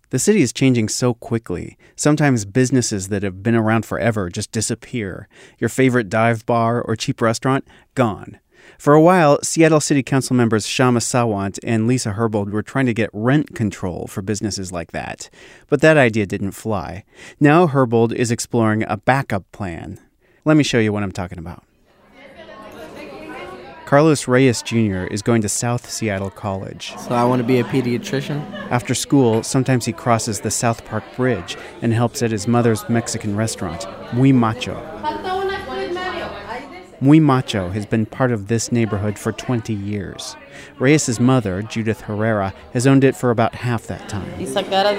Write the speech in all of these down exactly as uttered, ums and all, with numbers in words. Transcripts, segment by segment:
The city is changing so quickly. Sometimes businesses that have been around forever just disappear. Your favorite dive bar or cheap restaurant? Gone. For a while, Seattle City Council members Kshama Sawant and Lisa Herbold were trying to get rent control for businesses like that. But that idea didn't fly. Now Herbold is exploring a backup plan. Let me show you what I'm talking about. Carlos Reyes Junior is going to South Seattle College. So I want to be a pediatrician. After school, sometimes he crosses the South Park Bridge and helps at his mother's Mexican restaurant, Muy Macho. Muy Macho has been part of this neighborhood for twenty years. Reyes' mother, Judith Herrera, has owned it for about half that time. She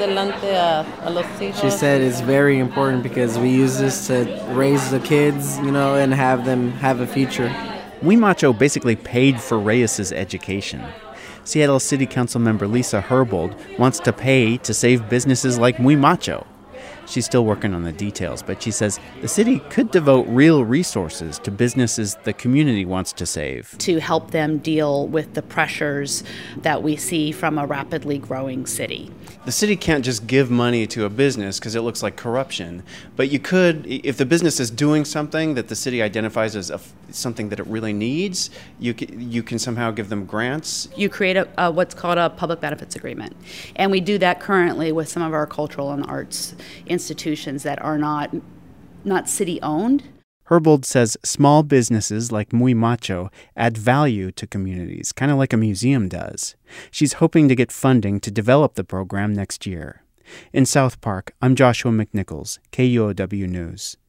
said it's very important because we use this to raise the kids, you know, and have them have a future. Muy Macho basically paid for Reyes' education. Seattle City Council member Lisa Herbold wants to pay to save businesses like Muy Macho. She's still working on the details, but she says the city could devote real resources to businesses the community wants to save. To help them deal with the pressures that we see from a rapidly growing city. The city can't just give money to a business because it looks like corruption. But you could, if the business is doing something that the city identifies as a, something that it really needs, you can, you can somehow give them grants. You create a, a what's called a public benefits agreement. And we do that currently with some of our cultural and arts institutions that are not, not city-owned. Herbold says small businesses like Muy Macho add value to communities, kind of like a museum does. She's hoping to get funding to develop the program next year. In South Park, I'm Joshua McNichols, K U O W News.